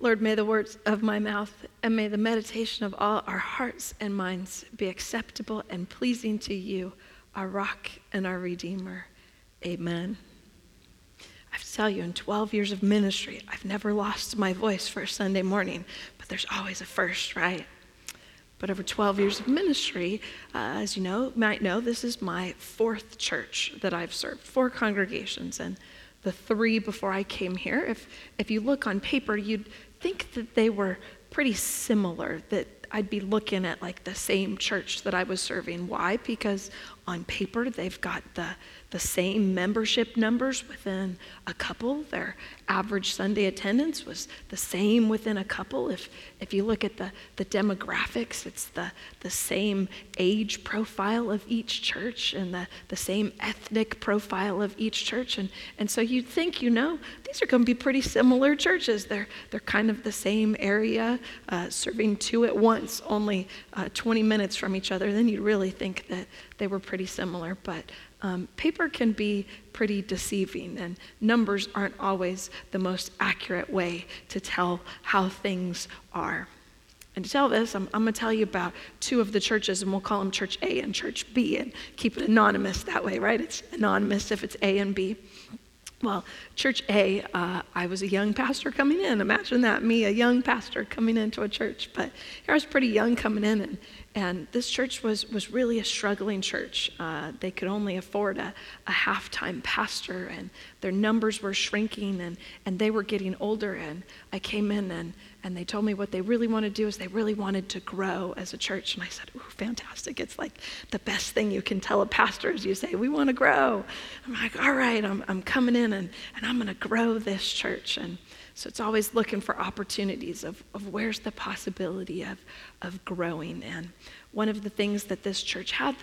Lord, may the words of my mouth and may the meditation of all our hearts and minds be acceptable and pleasing to you, our rock and our redeemer. Amen. I have to tell you, in 12 years of ministry, I've never lost my voice for a Sunday morning, but there's always a first, right? But over 12 years of ministry, as you might know, this is my fourth church that I've served, 4 congregations, and the 3 before I came here. If you look on paper, you'd think that they were pretty similar, that I'd be looking at like the same church that I was serving. Why? Because on paper, they've got the same membership numbers within a couple. Their average Sunday attendance was the same within a couple. If you look at the demographics, it's the same age profile of each church and the same ethnic profile of each church. And so you'd think, these are going to be pretty similar churches. They're kind of the same area, serving 2 at once, only 20 minutes from each other. Then you'd really think that they were pretty similar. But paper can be pretty deceiving, and numbers aren't always the most accurate way to tell how things are. And to tell this, I'm going to tell you about 2 of the churches, and we'll call them Church A and Church B, and keep it anonymous that way, right? It's anonymous if it's A and B. Well, Church A, I was a young pastor coming in. Imagine that, me, a young pastor coming into a church. But I was pretty young coming in, and this church was really a struggling church. They could only afford a half-time pastor, and their numbers were shrinking, and they were getting older. And I came in, and they told me what they really want to do is they really wanted to grow as a church. And I said, ooh, fantastic. It's like the best thing you can tell a pastor is you say, we want to grow. I'm like, all right, I'm coming in, and I'm going to grow this church. And so it's always looking for opportunities of where's the possibility of growing. And one of the things that this church had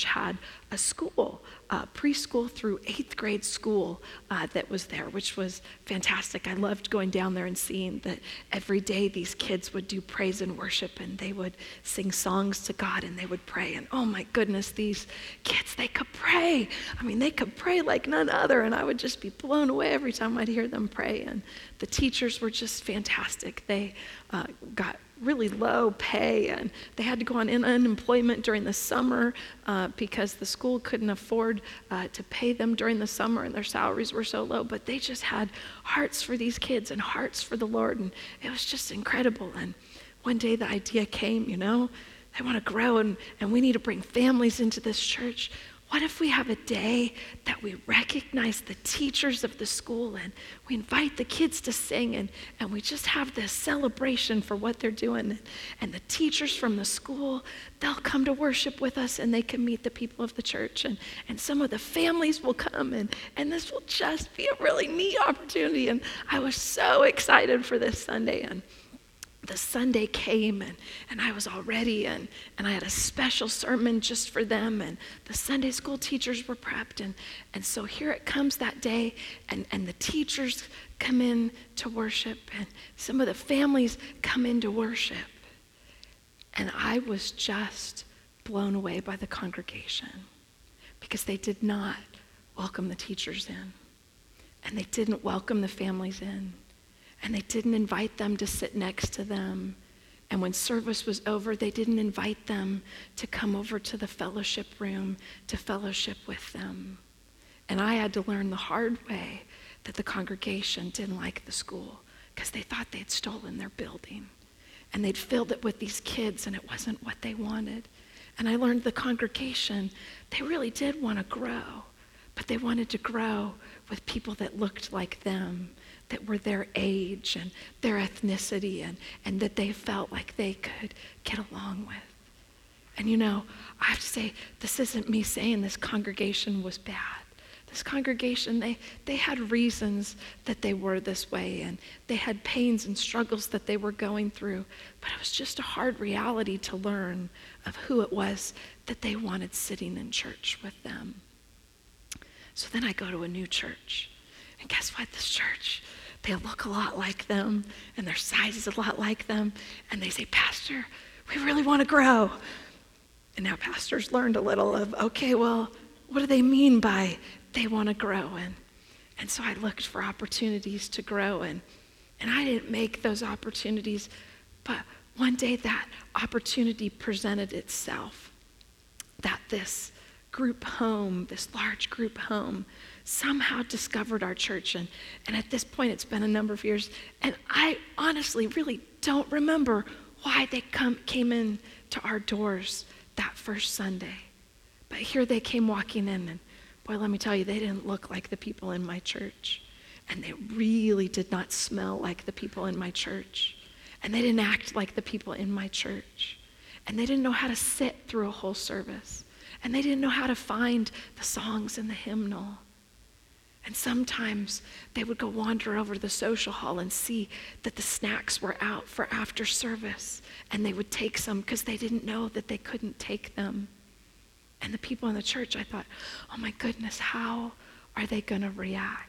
a school, preschool through 8th grade school that was there, which was fantastic. I loved going down there and seeing that every day these kids would do praise and worship, and they would sing songs to God, and they would pray. And oh my goodness, these kids, they could pray. I mean, they could pray like none other, and I would just be blown away every time I'd hear them pray. And the teachers were just fantastic. They got really low pay, and they had to go on unemployment during the summer because the school couldn't afford to pay them during the summer, and their salaries were so low. But they just had hearts for these kids and hearts for the Lord, and it was just incredible. And one day the idea came, they want to grow, and we need to bring families into this church. What if we have a day that we recognize the teachers of the school, and we invite the kids to sing, and we just have this celebration for what they're doing, and the teachers from the school, they'll come to worship with us, and they can meet the people of the church, and some of the families will come, and this will just be a really neat opportunity. And I was so excited for this Sunday. And the Sunday came, and I was all ready, and I had a special sermon just for them, and the Sunday school teachers were prepped, and so here it comes that day, and the teachers come in to worship, and some of the families come in to worship, and I was just blown away by the congregation because they did not welcome the teachers in, and they didn't welcome the families in. And they didn't invite them to sit next to them. And when service was over, they didn't invite them to come over to the fellowship room to fellowship with them. And I had to learn the hard way that the congregation didn't like the school because they thought they'd stolen their building. And they'd filled it with these kids, and it wasn't what they wanted. And I learned the congregation, they really did want to grow, but they wanted to grow with people that looked like them, that were their age and their ethnicity, and that they felt like they could get along with. And I have to say, this isn't me saying this congregation was bad. This congregation, they had reasons that they were this way, and they had pains and struggles that they were going through, but it was just a hard reality to learn of who it was that they wanted sitting in church with them. So then I go to a new church, and guess what? This church, they look a lot like them, and their size is a lot like them, and they say, Pastor, we really want to grow. And now pastors learned a little of, okay, well, what do they mean by they want to grow? And so I looked for opportunities to grow, and And I didn't make those opportunities, but one day that opportunity presented itself, that this group home, this large group home, somehow discovered our church. And at this point, it's been a number of years, and I honestly really don't remember why they came in to our doors that first Sunday. But here they came walking in, and boy, let me tell you, they didn't look like the people in my church. And they really did not smell like the people in my church. And they didn't act like the people in my church. And they didn't know how to sit through a whole service. And they didn't know how to find the songs in the hymnal. And sometimes they would go wander over to the social hall and see that the snacks were out for after service. And they would take some because they didn't know that they couldn't take them. And the people in the church, I thought, oh my goodness, how are they going to react?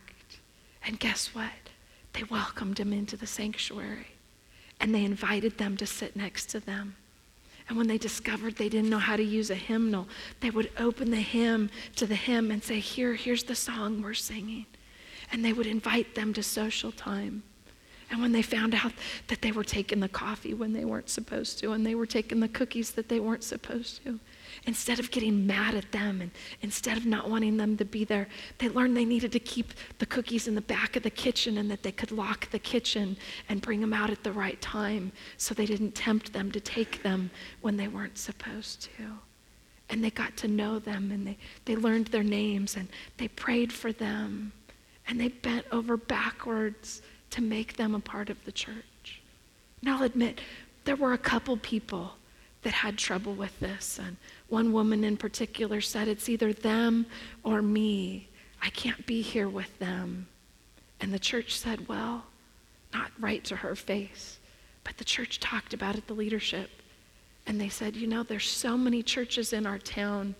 And guess what? They welcomed them into the sanctuary. And they invited them to sit next to them. And when they discovered they didn't know how to use a hymnal, they would open the hymn to the hymn and say, here's the song we're singing. And they would invite them to social time. And when they found out that they were taking the coffee when they weren't supposed to, and they were taking the cookies that they weren't supposed to, instead of getting mad at them and instead of not wanting them to be there, they learned they needed to keep the cookies in the back of the kitchen and that they could lock the kitchen and bring them out at the right time so they didn't tempt them to take them when they weren't supposed to. And they got to know them, and they learned their names, and they prayed for them, and they bent over backwards to make them a part of the church. And I'll admit, there were a couple people that had trouble with this. And one woman in particular said, it's either them or me. I can't be here with them. And the church said, well, not right to her face, but the church talked about it, the leadership. And they said, there's so many churches in our town,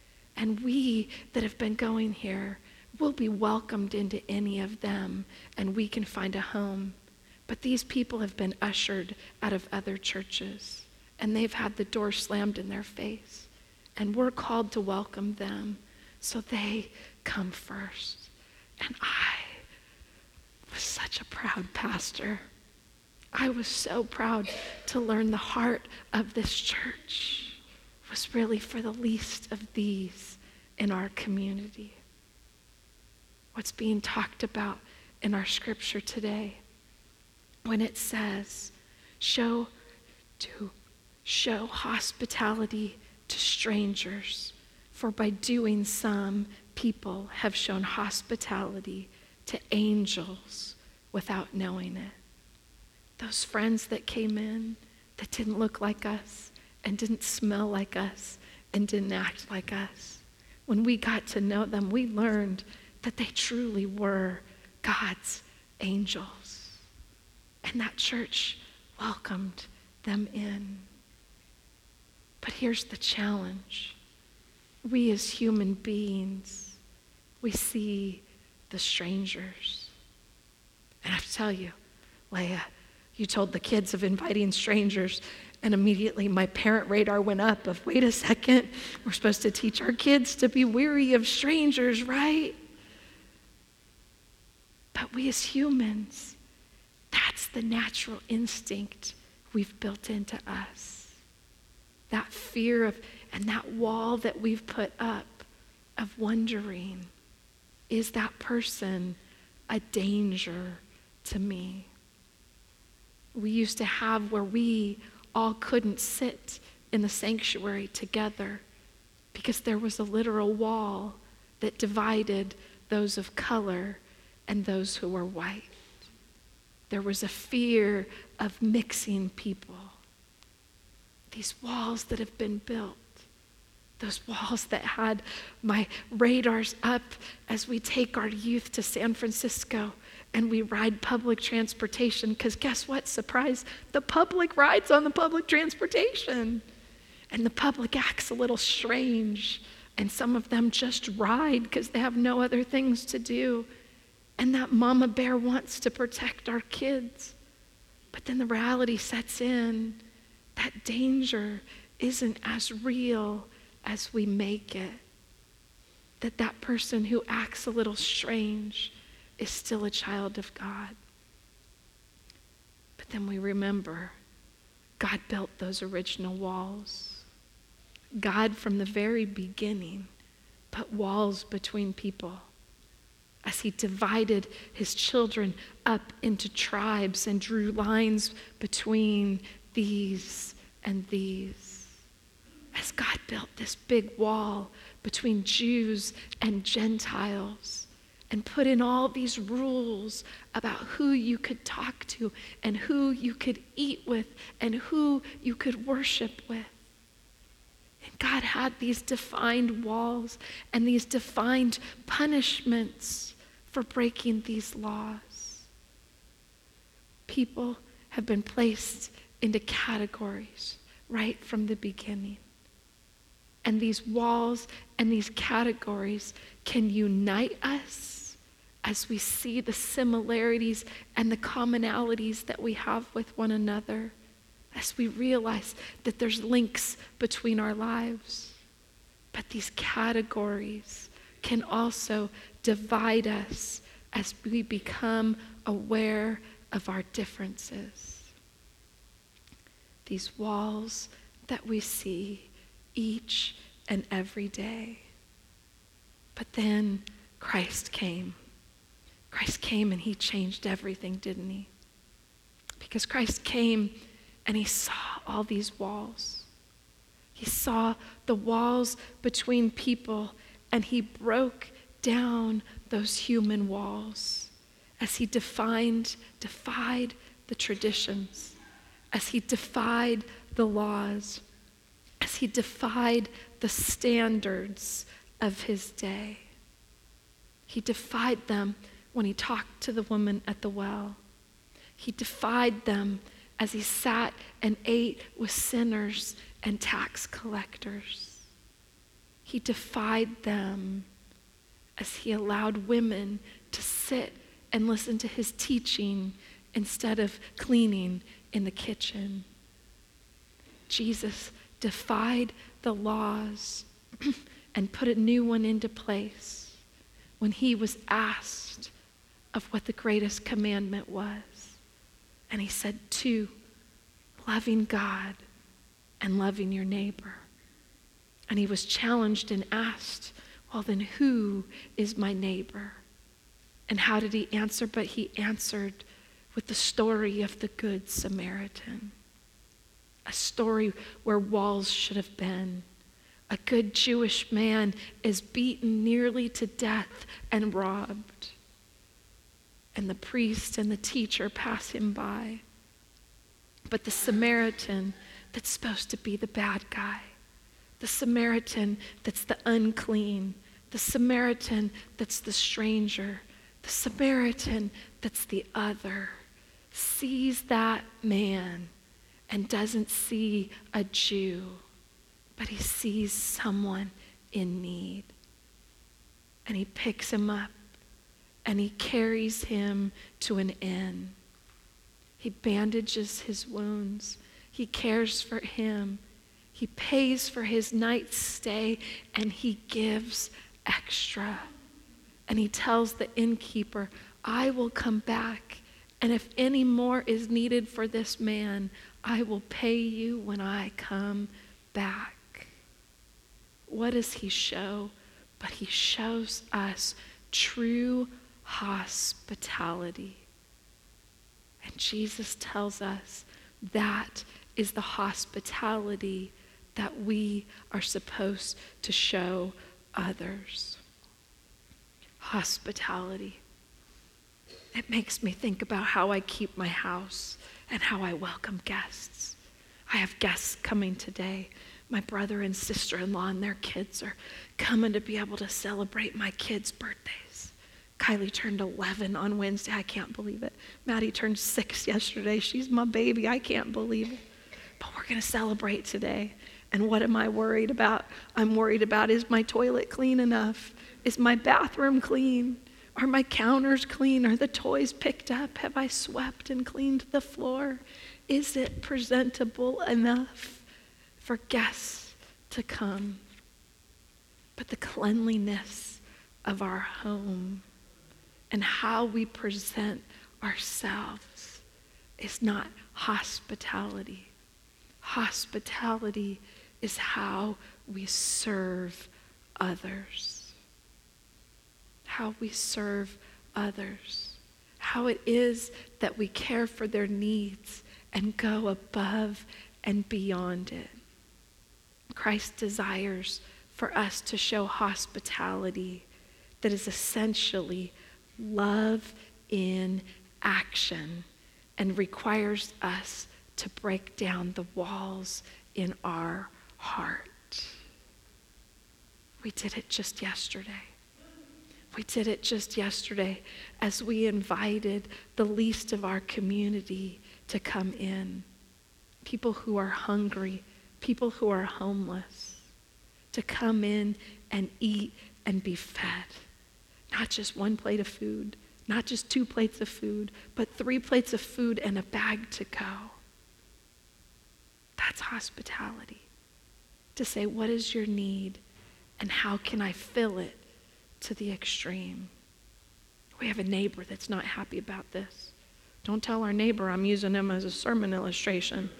and we that have been going here will be welcomed into any of them, and we can find a home. But these people have been ushered out of other churches, and they've had the door slammed in their face. And we're called to welcome them, so they come first. And I was such a proud pastor. I was so proud to learn the heart of this church was really for the least of these in our community. What's being talked about in our scripture today when it says, show hospitality to strangers, for by doing some people have shown hospitality to angels without knowing it. Those friends that came in that didn't look like us and didn't smell like us and didn't act like us, when we got to know them, we learned that they truly were God's angels. And that church welcomed them in. But here's the challenge. We as human beings, we see the strangers. And I have to tell you, Leah, you told the kids of inviting strangers, and immediately my parent radar went up of, wait a second, we're supposed to teach our kids to be weary of strangers, right? But we as humans, that's the natural instinct we've built into us. That fear of, and that wall that we've put up of wondering, is that person a danger to me? We used to have where we all couldn't sit in the sanctuary together because there was a literal wall that divided those of color and those who were white. There was a fear of mixing people. These walls that have been built, those walls that had my radars up as we take our youth to San Francisco and we ride public transportation, because guess what? Surprise, the public rides on the public transportation. And the public acts a little strange, and some of them just ride because they have no other things to do. And that mama bear wants to protect our kids. But then the reality sets in. That danger isn't as real as we make it. That person who acts a little strange is still a child of God. But then we remember God built those original walls. God, from the very beginning, put walls between people as he divided his children up into tribes and drew lines between these and these. As God built this big wall between Jews and Gentiles and put in all these rules about who you could talk to and who you could eat with and who you could worship with. And God had these defined walls and these defined punishments for breaking these laws. People have been placed into categories right from the beginning. And these walls and these categories can unite us as we see the similarities and the commonalities that we have with one another, as we realize that there's links between our lives. But these categories can also divide us as we become aware of our differences. These walls that we see each and every day. But then Christ came. Christ came and he changed everything, didn't he? Because Christ came and he saw all these walls. He saw the walls between people and he broke down those human walls as he defied the traditions, as he defied the laws, as he defied the standards of his day. He defied them when he talked to the woman at the well. He defied them as he sat and ate with sinners and tax collectors. He defied them as he allowed women to sit and listen to his teaching instead of cleaning in the kitchen. Jesus defied the laws and put a new one into place when he was asked of what the greatest commandment was. And he said, 2, loving God and loving your neighbor. And he was challenged and asked, well, then who is my neighbor? And how did he answer? But he answered with the story of the Good Samaritan. A story where walls should have been. A good Jewish man is beaten nearly to death and robbed. And the priest and the teacher pass him by. But the Samaritan that's supposed to be the bad guy, the Samaritan that's the unclean, the Samaritan that's the stranger, the Samaritan that's the other, sees that man and doesn't see a Jew, but he sees someone in need. And he picks him up and he carries him to an inn. He bandages his wounds. He cares for him. He pays for his night's stay and he gives extra. And he tells the innkeeper, I will come back, and if any more is needed for this man, I will pay you when I come back. What does he show? But he shows us true hospitality. And Jesus tells us that is the hospitality that we are supposed to show others. Hospitality. It makes me think about how I keep my house and how I welcome guests. I have guests coming today. My brother and sister-in-law and their kids are coming to be able to celebrate my kids' birthdays. Kylie turned 11 on Wednesday. I can't believe it. Maddie turned 6 yesterday. She's my baby. I can't believe it. But we're going to celebrate today. And what am I worried about? I'm worried about, is my toilet clean enough? Is my bathroom clean? Are my counters clean? Are the toys picked up? Have I swept and cleaned the floor? Is it presentable enough for guests to come? But the cleanliness of our home and how we present ourselves is not hospitality. Hospitality is how we serve others. How we serve others. How it is that we care for their needs and go above and beyond it. Christ desires for us to show hospitality that is essentially love in action and requires us to break down the walls in our heart. We did it just yesterday. We did it just yesterday as we invited the least of our community to come in. People who are hungry, people who are homeless, to come in and eat and be fed. Not just one plate of food, not just 2 plates of food, but 3 plates of food and a bag to go. That's hospitality. To say, what is your need and how can I fill it to the extreme? We have a neighbor that's not happy about this. Don't tell our neighbor I'm using him as a sermon illustration.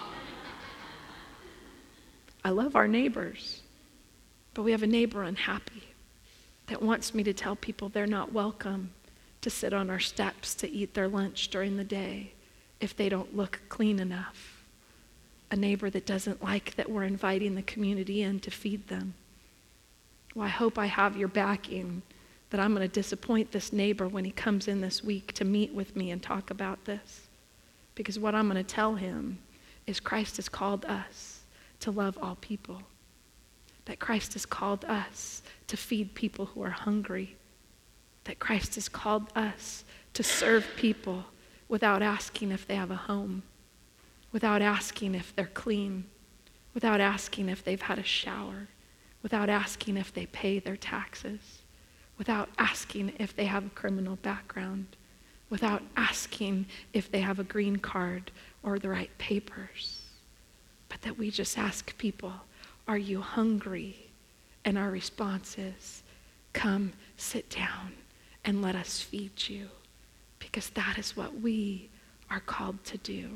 I love our neighbors, but we have a neighbor unhappy that wants me to tell people they're not welcome to sit on our steps to eat their lunch during the day if they don't look clean enough. A neighbor that doesn't like that we're inviting the community in to feed them. Well, I hope I have your backing that I'm going to disappoint this neighbor when he comes in this week to meet with me and talk about this. Because what I'm going to tell him is Christ has called us to love all people. That Christ has called us to feed people who are hungry. That Christ has called us to serve people without asking if they have a home, without asking if they're clean, without asking if they've had a shower, without asking if they pay their taxes, without asking if they have a criminal background, without asking if they have a green card or the right papers. But that we just ask people, are you hungry? And our response is, come sit down and let us feed you. Because that is what we are called to do.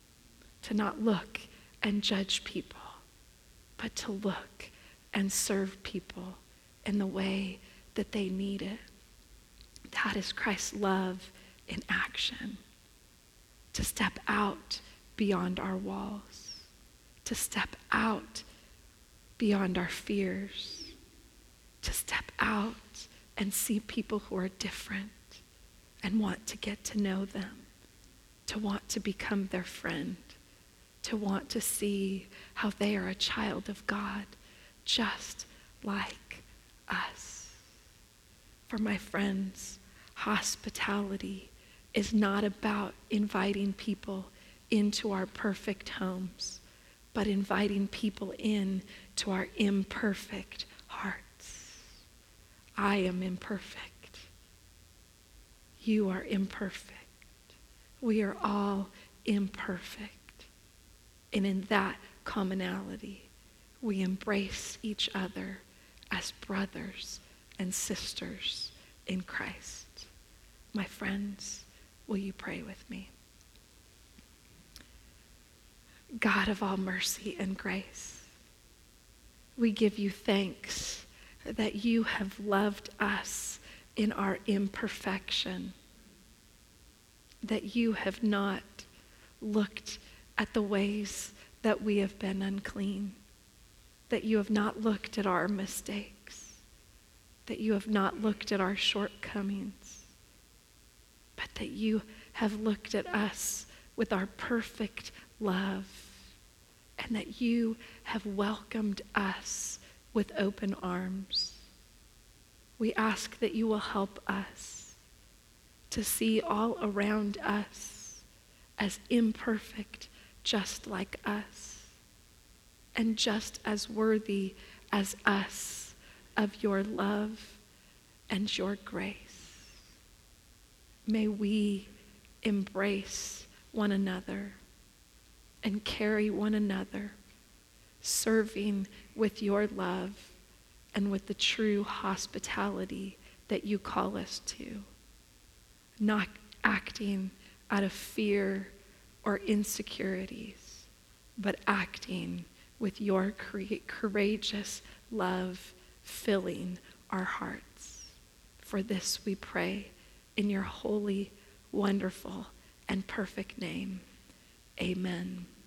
To not look and judge people, but to look and serve people in the way that they need it. That is Christ's love in action. To step out beyond our walls. To step out beyond our fears. To step out and see people who are different and want to get to know them. To want to become their friend. To want to see how they are a child of God, just like us. For my friends, hospitality is not about inviting people into our perfect homes, but inviting people in to our imperfect hearts. I am imperfect. You are imperfect. We are all imperfect. And in that commonality, we embrace each other as brothers and sisters in Christ. My friends, will you pray with me? God of all mercy and grace, we give you thanks that you have loved us in our imperfection, that you have not looked at the ways that we have been unclean, that you have not looked at our mistakes, that you have not looked at our shortcomings, but that you have looked at us with our perfect love, and that you have welcomed us with open arms. We ask that you will help us to see all around us as imperfect, just like us, and just as worthy as us of your love and your grace. May we embrace one another and carry one another, serving with your love and with the true hospitality that you call us to, not acting out of fear or insecurities, but acting with your courageous love filling our hearts. For this we pray in your holy, wonderful, and perfect name. Amen.